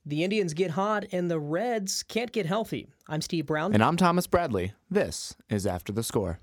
The Indians get hot and the Reds can't get healthy. I'm Steve Brown. And I'm Thomas Bradley. This is After the Score.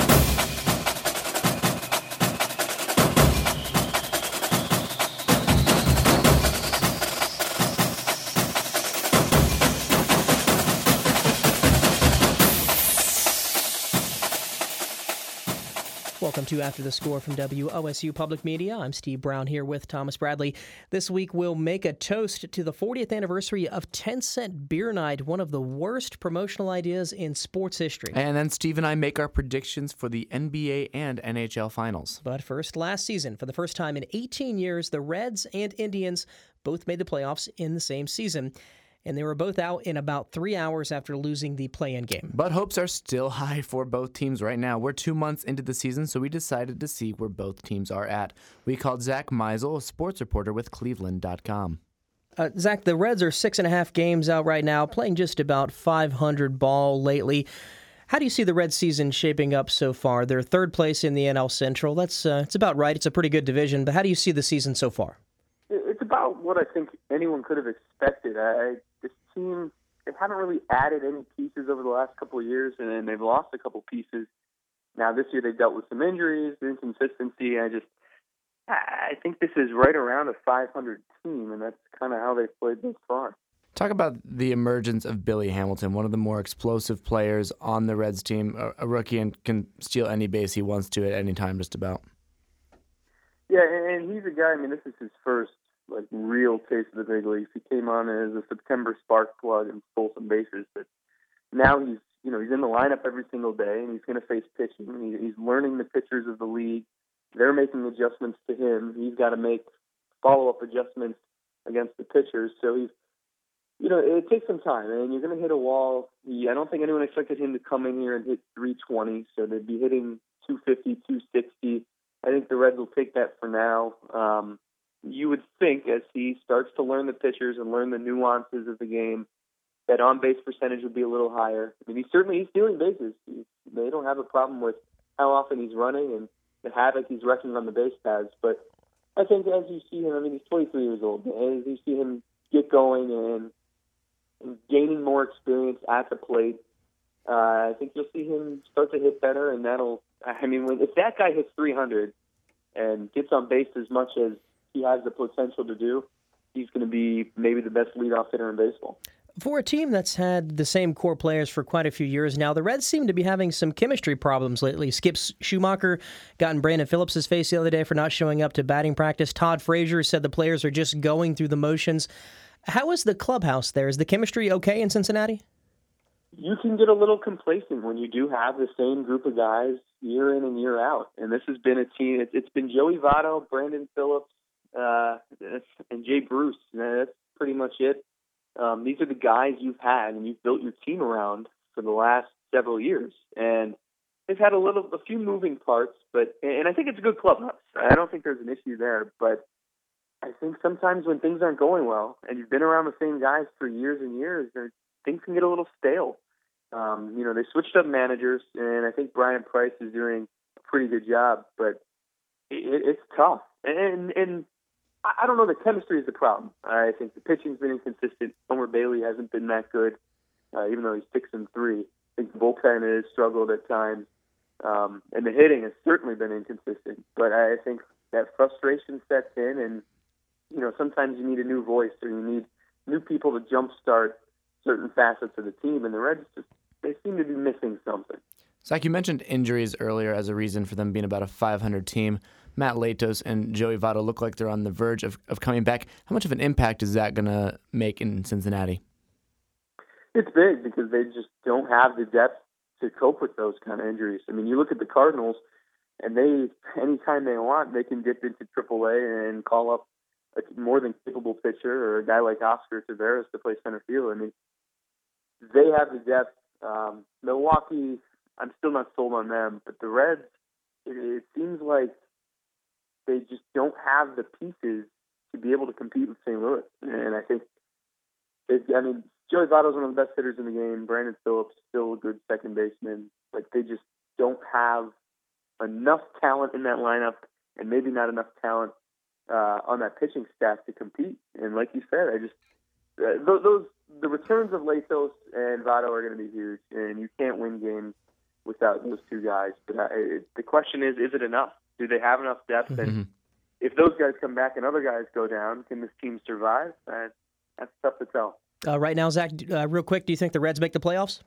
Welcome to After the Score from WOSU Public Media. I'm Steve Brown here with Thomas Bradley. This week we'll make a toast to the 40th anniversary of 10-Cent Beer Night, one of the worst promotional ideas in sports history. And then Steve and I make our predictions for the NBA and NHL finals. But first, last season, for the first time in 18 years, the Reds and Indians both made the playoffs in the same season. And they were both out in about 3 hours after losing the play-in game. But hopes are still high for both teams right now. We're 2 months into the season, so we decided to see where both teams are at. We called Zach Meisel, a sports reporter with Cleveland.com. Zach, the Reds are 6.5 games out right now, playing just about .500 ball lately. How do you see the Reds season shaping up so far? They're third place in the NL Central. That's it's about right. It's a pretty good division. But how do you see the season so far? It's about what I think anyone could have expected. This team, they haven't really added any pieces over the last couple of years, and then they've lost a couple pieces. Now this year they've dealt with some injuries, inconsistency. I think this is right around a 500 team, and that's kind of how they've played this far. Talk about the emergence of Billy Hamilton, one of the more explosive players on the Reds team, a rookie and can steal any base he wants to at any time just about. Yeah, and he's a guy, this is his first real taste of the big leagues. He came on as a September spark plug and stole some bases, but now he's in the lineup every single day, and he's going to face pitching. He's learning the pitchers of the league. They're making adjustments to him. He's got to make follow-up adjustments against the pitchers. So it takes some time, and you're going to hit a wall. I don't think anyone expected him to come in here and hit 320, so they'd be hitting 250, 260. I think the Reds will take that for now. You would think as he starts to learn the pitchers and learn the nuances of the game, that on-base percentage would be a little higher. He's stealing bases. They don't have a problem with how often he's running and the havoc he's wrecking on the base paths. But I think as you see him, he's 23 years old. As you see him get going and gaining more experience at the plate, I think you'll see him start to hit better, and if that guy hits 300 and gets on base as much as he has the potential to do, he's going to be maybe the best leadoff hitter in baseball. For a team that's had the same core players for quite a few years now, the Reds seem to be having some chemistry problems lately. Skip Schumacher got in Brandon Phillips' face the other day for not showing up to batting practice. Todd Frazier said the players are just going through the motions. How is the clubhouse there? Is the chemistry okay in Cincinnati? You can get a little complacent when you do have the same group of guys year in and year out. And this has been a team. It's been Joey Votto, Brandon Phillips, and Jay Bruce. That's pretty much it. These are the guys you've had and you've built your team around for the last several years. And they've had a few moving parts, and I think it's a good clubhouse. I don't think there's an issue there, but I think sometimes when things aren't going well and you've been around the same guys for years and years, things can get a little stale. They switched up managers, and I think Brian Price is doing a pretty good job, but it's tough. And I don't know that chemistry is the problem. I think the pitching's been inconsistent. Homer Bailey hasn't been that good, even though he's 6-3. I think the bullpen has struggled at times, and the hitting has certainly been inconsistent. But I think that frustration sets in, and sometimes you need a new voice or you need new people to jumpstart certain facets of the team, and the Reds they seem to be missing something. Zach, you mentioned injuries earlier as a reason for them being about a 500 team. Matt Latos and Joey Votto look like they're on the verge of coming back. How much of an impact is that going to make in Cincinnati? It's big because they just don't have the depth to cope with those kind of injuries. You look at the Cardinals, and anytime they want, they can dip into AAA and call up a more than capable pitcher or a guy like Oscar Taveras to play center field. They have the depth. Milwaukee, I'm still not sold on them, but the Reds, it seems like they just don't have the pieces to be able to compete with St. Louis. And I think, Joey Votto's one of the best hitters in the game. Brandon Phillips, still a good second baseman. They just don't have enough talent in that lineup, and maybe not enough talent on that pitching staff to compete. And like you said, the returns of Latos and Votto are going to be huge, and you can't win games without those two guys. But the question is it enough? Do they have enough depth? And if those guys come back and other guys go down, can this team survive? That's tough to tell. Right now, Zach, real quick, do you think the Reds make the playoffs?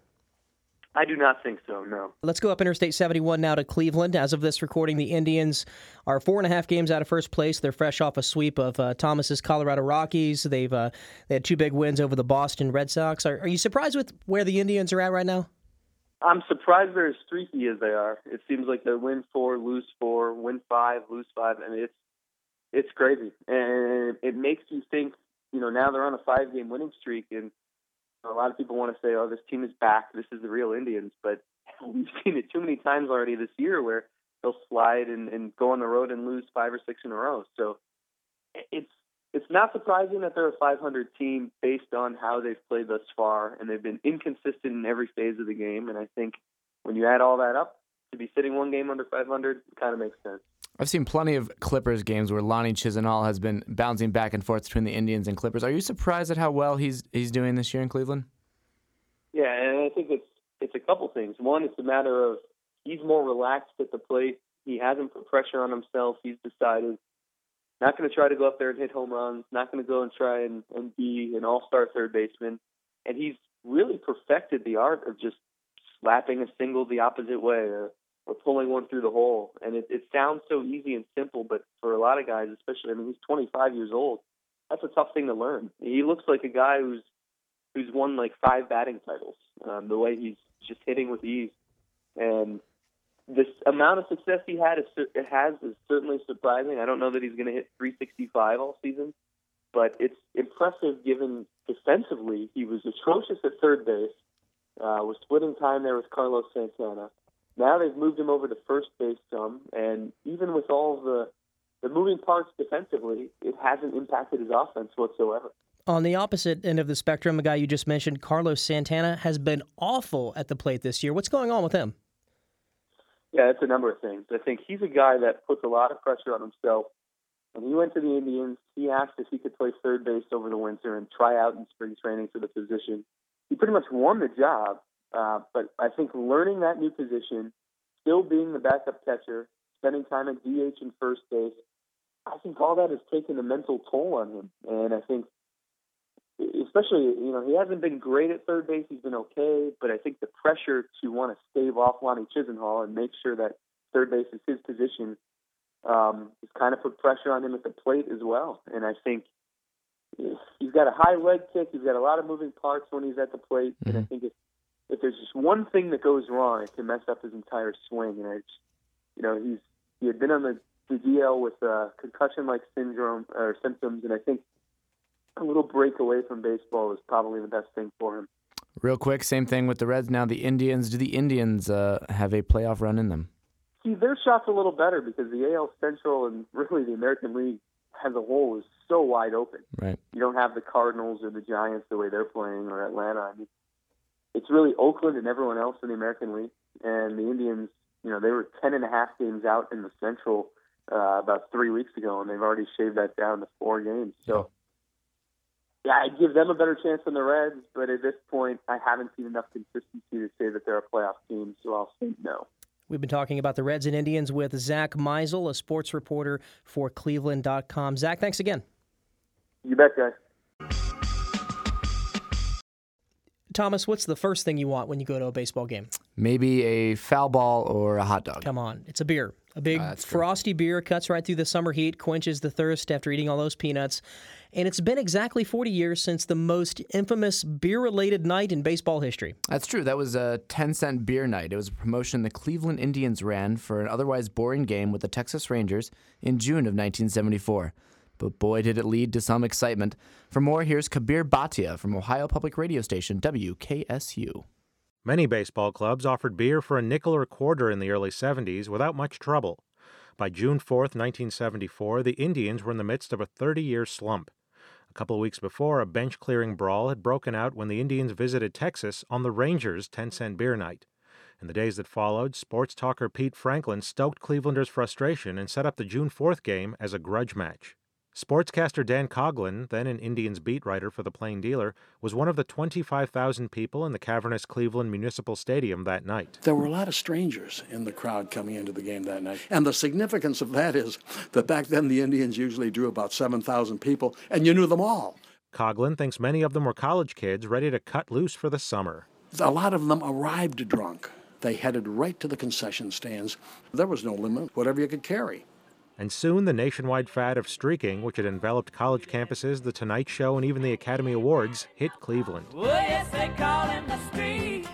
I do not think so, no. Let's go up Interstate 71 now to Cleveland. As of this recording, the Indians are 4.5 games out of first place. They're fresh off a sweep of Thomas's Colorado Rockies. They had 2 big wins over the Boston Red Sox. Are you surprised with where the Indians are at right now? I'm surprised they're as streaky as they are. It seems like they win 4, lose 4, win 5, lose 5. I mean, it's crazy. And it makes you think, now they're on a 5-game winning streak, and a lot of people want to say, oh, this team is back. This is the real Indians. But we've seen it too many times already this year where they'll slide and go on the road and lose 5 or 6 in a row. So it's not surprising that they're a 500 team based on how they've played thus far, and they've been inconsistent in every phase of the game. And I think when you add all that up, to be sitting 1 game under 500 kind of makes sense. I've seen plenty of Clippers games where Lonnie Chisenhall has been bouncing back and forth between the Indians and Clippers. Are you surprised at how well he's doing this year in Cleveland? Yeah, and I think it's a couple things. One, it's a matter of he's more relaxed at the plate. He hasn't put pressure on himself. He's decided not going to try to go up there and hit home runs, not going to go and try and be an all-star third baseman. And he's really perfected the art of just slapping a single the opposite way or pulling one through the hole. And it sounds so easy and simple, but for a lot of guys, especially, he's 25 years old. That's a tough thing to learn. He looks like a guy who's won like 5 batting titles, the way he's just hitting with ease. And this amount of success he is certainly surprising. I don't know that he's going to hit 365 all season, but it's impressive given defensively he was atrocious at third base, was splitting time there with Carlos Santana. Now they've moved him over to first base some, and even with all the moving parts defensively, it hasn't impacted his offense whatsoever. On the opposite end of the spectrum, a guy you just mentioned, Carlos Santana, has been awful at the plate this year. What's going on with him? Yeah, it's a number of things. I think he's a guy that puts a lot of pressure on himself. When he went to the Indians, he asked if he could play third base over the winter and try out in spring training for the position. He pretty much won the job, but I think learning that new position, still being the backup catcher, spending time at DH and first base, I think all that has taken a mental toll on him. And I think especially, he hasn't been great at third base. He's been okay, but I think the pressure to want to stave off Lonnie Chisenhall and make sure that third base is his position has kind of put pressure on him at the plate as well. And I think he's got a high leg kick. He's got a lot of moving parts when he's at the plate. Mm-hmm. And I think if there's just one thing that goes wrong, it can mess up his entire swing. And he had been on the DL with concussion-like syndrome or symptoms, and I think a little break away from baseball is probably the best thing for him. Real quick, same thing with the Reds. Now the Indians. Do the Indians have a playoff run in them? See, their shot's a little better because the AL Central and really the American League as a whole is so wide open. Right. You don't have the Cardinals or the Giants the way they're playing or Atlanta. It's really Oakland and everyone else in the American League. And the Indians, they were 10.5 games out in the Central about 3 weeks ago, and they've already shaved that down to 4 games. So. Yeah, I'd give them a better chance than the Reds, but at this point, I haven't seen enough consistency to say that they're a playoff team, so I'll say no. We've been talking about the Reds and Indians with Zach Meisel, a sports reporter for Cleveland.com. Zach, thanks again. You bet, guys. Thomas, what's the first thing you want when you go to a baseball game? Maybe a foul ball or a hot dog. Come on. It's a beer. A big frosty beer cuts right through the summer heat, quenches the thirst after eating all those peanuts. And it's been exactly 40 years since the most infamous beer-related night in baseball history. That's true. That was a 10-cent beer night. It was a promotion the Cleveland Indians ran for an otherwise boring game with the Texas Rangers in June of 1974. But boy, did it lead to some excitement. For more, here's Kabir Bhatia from Ohio Public Radio Station WKSU. Many baseball clubs offered beer for a nickel or quarter in the early 70s without much trouble. By June 4th, 1974, the Indians were in the midst of a 30-year slump. A couple of weeks before, a bench-clearing brawl had broken out when the Indians visited Texas on the Rangers' 10-cent beer night. In the days that followed, sports talker Pete Franklin stoked Clevelanders' frustration and set up the June 4th game as a grudge match. Sportscaster Dan Coughlin, then an Indians beat writer for the Plain Dealer, was one of the 25,000 people in the cavernous Cleveland Municipal Stadium that night. There were a lot of strangers in the crowd coming into the game that night. And the significance of that is that back then the Indians usually drew about 7,000 people, and you knew them all. Coughlin thinks many of them were college kids ready to cut loose for the summer. A lot of them arrived drunk. They headed right to the concession stands. There was no limit, whatever you could carry. And soon the nationwide fad of streaking, which had enveloped college campuses, The Tonight Show, and even the Academy Awards, hit Cleveland. Oh, yes, they call him the street.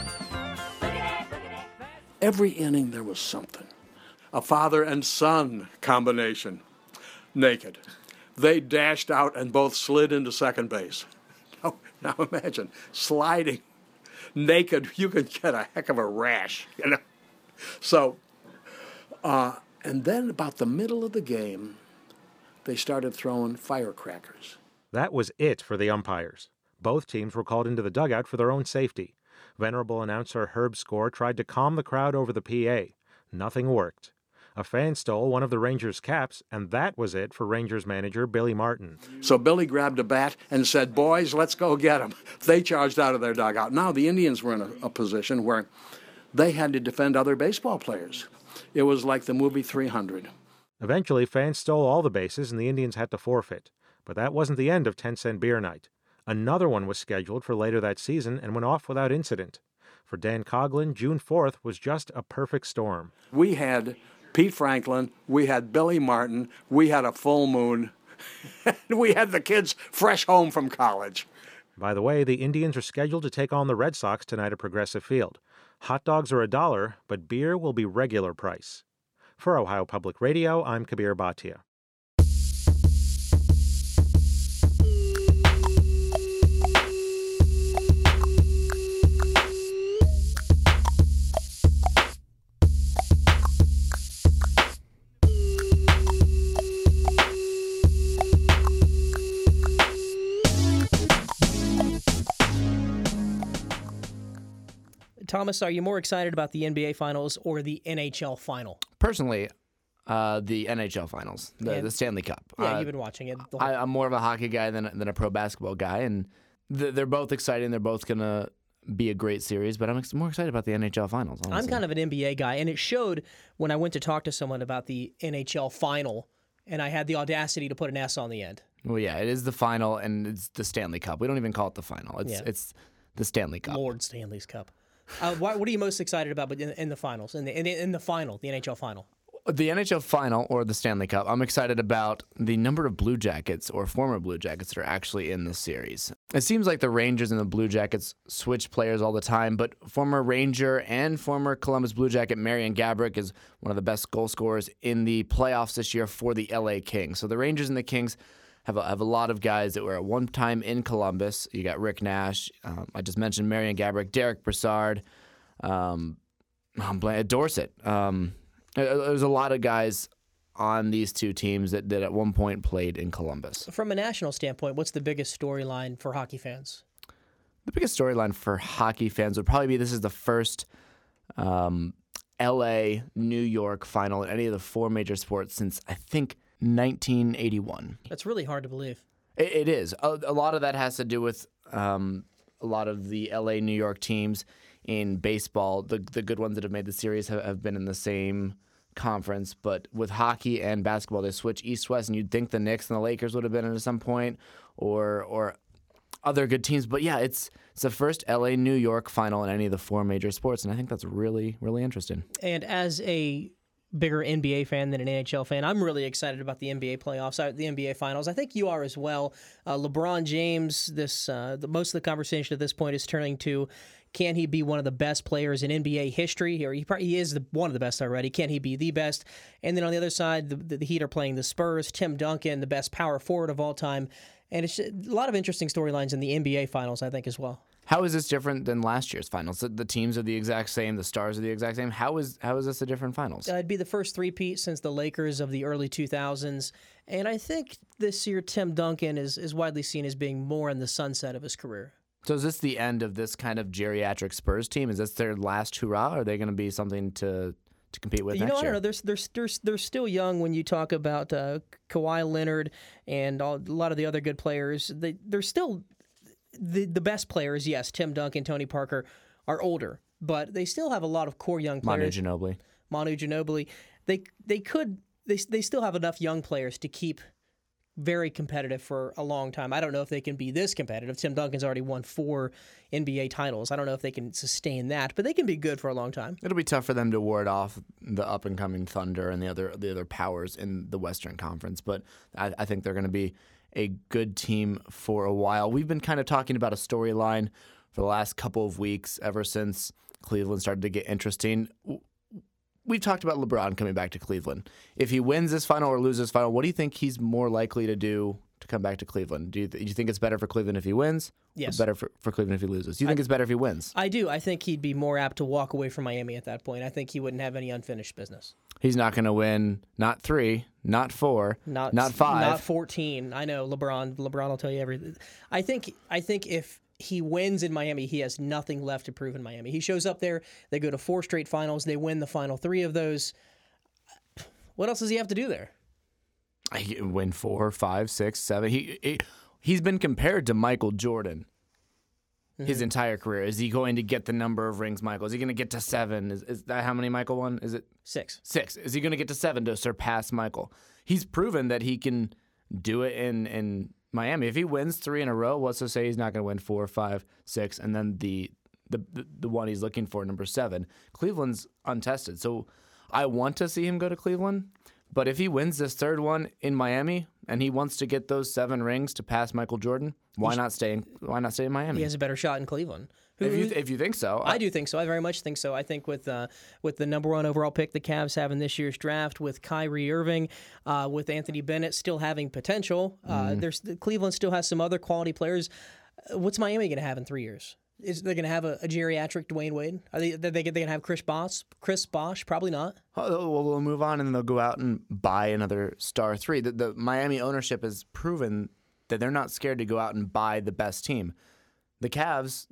Every inning there was something. A father and son combination. Naked. They dashed out and both slid into second base. Now imagine, sliding naked, you could get a heck of a rash, you know. So, and then about the middle of the game, they started throwing firecrackers. That was it for the umpires. Both teams were called into the dugout for their own safety. Venerable announcer Herb Score tried to calm the crowd over the PA. Nothing worked. A fan stole one of the Rangers' caps, and that was it for Rangers manager Billy Martin. So Billy grabbed a bat and said, "Boys, let's go get him." They charged out of their dugout. Now the Indians were in a position where they had to defend other baseball players. It was like the movie 300. Eventually, fans stole all the bases, and the Indians had to forfeit. But that wasn't the end of 10-cent beer night. Another one was scheduled for later that season and went off without incident. For Dan Coughlin, June 4th was just a perfect storm. We had Pete Franklin, we had Billy Martin, we had a full moon, and we had the kids fresh home from college. By the way, the Indians are scheduled to take on the Red Sox tonight at Progressive Field. Hot dogs are $1, but beer will be regular price. For Ohio Public Radio, I'm Kabir Bhatia. Thomas, are you more excited about the NBA Finals or the NHL Final? Personally, the NHL Finals, the Stanley Cup. Yeah, you've been watching it. I'm more of a hockey guy than a pro basketball guy, and they're both exciting. They're both going to be a great series, but I'm more excited about the NHL Finals, honestly. I'm kind of an NBA guy, and it showed when I went to talk to someone about the NHL Final, and I had the audacity to put an S on the end. Well, yeah, it is the final, and it's the Stanley Cup. We don't even call it the final. It's the Stanley Cup. Lord Stanley's Cup. What are you most excited about in the finals, in the final, the NHL Final? The NHL Final or the Stanley Cup, I'm excited about the number of Blue Jackets or former Blue Jackets that are actually in this series. It seems like the Rangers and the Blue Jackets switch players all the time, but former Ranger and former Columbus Blue Jacket Marian Gaborik is one of the best goal scorers in the playoffs this year for the LA Kings. So the Rangers and the Kings have a lot of guys that were at one time in Columbus. You got Rick Nash. I just mentioned Marian Gaborik, Derek Brassard, Dorsett. There's a lot of guys on these two teams that at one point played in Columbus. From a national standpoint, what's the biggest storyline for hockey fans? The biggest storyline for hockey fans would probably be this is the first L.A., New York final in any of the four major sports since, I think, 1981. That's really hard to believe. It is. A lot of that has to do with a lot of the L.A., New York teams in baseball. The good ones that have made the series have been in the same conference, but with hockey and basketball, they switch east-west, and you'd think the Knicks and the Lakers would have been in at some point, or other good teams. But yeah, it's the first L.A., New York final in any of the four major sports, and I think that's really, really interesting. And as a bigger NBA fan than an NHL fan, I'm really excited about the NBA playoffs, the NBA finals. I think you are as well. LeBron James, most of the conversation at this point is turning to, can he be one of the best players in NBA history? Or he is one of the best already. Can he be the best? And then on the other side, the Heat are playing the Spurs. Tim Duncan, the best power forward of all time. And it's a lot of interesting storylines in the NBA finals, I think, as well. How is this different than last year's finals? The teams are the exact same. The stars are the exact same. How is this a different finals? It'd be the first three-peat since the Lakers of the early 2000s. And I think this year Tim Duncan is widely seen as being more in the sunset of his career. So is this the end of this kind of geriatric Spurs team? Is this their last hurrah? Or are they going to be something to to compete with I next don't year. know. They're still young when you talk about Kawhi Leonard and a lot of the other good players. They're still the best players. Yes, Tim Duncan, Tony Parker are older, but they still have a lot of core young players. Manu Ginobili. They still have enough young players to keep very competitive for a long time. I don't know if they can be this competitive. Tim Duncan's already won 4 NBA titles. I don't know if they can sustain that, but they can be good for a long time. It'll be tough for them to ward off the up-and-coming Thunder and the other powers in the Western Conference, but I think they're going to be a good team for a while. We've been kind of talking about a storyline for the last couple of weeks, ever since Cleveland started to get interesting. We've talked about LeBron coming back to Cleveland. If he wins this final or loses this final, what do you think he's more likely to do to come back to Cleveland? Do you think it's better for Cleveland if he wins? Yes. Or better for Cleveland if he loses? Do you think it's better if he wins? I do. I think he'd be more apt to walk away from Miami at that point. I think he wouldn't have any unfinished business. He's not going to win not 3, not 4, not 5. Not 14. I know LeBron will tell you everything. I think if he wins in Miami, he has nothing left to prove in Miami. He shows up there, they go to 4 straight finals, they win the final 3 of those. What else does he have to do there? He win 4, 5, 6, 7. He's been compared to Michael Jordan his entire career. Is he going to get the number of rings Michael? Is he going to get to 7? Is that how many Michael won? Is it 6? 6. Is he going to get to 7 to surpass Michael? He's proven that he can do it in Miami. If he wins 3 in a row, what's to say he's not going to win 4, 5, 6, and then the one he's looking for, number 7. Cleveland's untested, so I want to see him go to Cleveland. But if he wins this 3rd one in Miami and he wants to get those 7 rings to pass Michael Jordan, why not stay in Miami? He has a better shot in Cleveland. If you think so. I do think so. I very much think so. I think with the number 1 overall pick the Cavs have in this year's draft, with Kyrie Irving, with Anthony Bennett still having potential, Cleveland still has some other quality players. What's Miami going to have in 3 years? Is they going to have a geriatric Dwayne Wade? Are they going to have Chris Bosh? Probably not. Oh, well, we'll move on, and then they'll go out and buy another star 3. The Miami ownership has proven that they're not scared to go out and buy the best team. The Cavs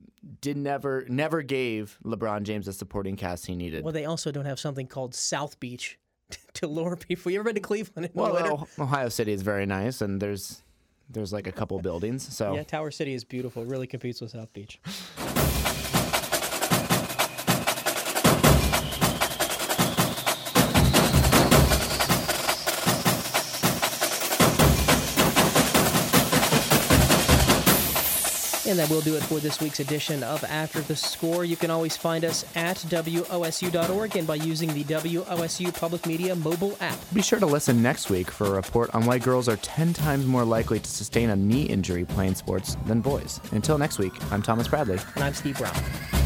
never gave LeBron James the supporting cast he needed. Well, they also don't have something called South Beach to lure people. You ever been to Cleveland in the winter? Ohio City is very nice, and there's like a couple buildings. So yeah, Tower City is beautiful. It really competes with South Beach. And that will do it for this week's edition of After the Score. You can always find us at WOSU.org and by using the WOSU Public Media mobile app. Be sure to listen next week for a report on why girls are 10 times more likely to sustain a knee injury playing sports than boys. Until next week, I'm Thomas Bradley. And I'm Steve Brown.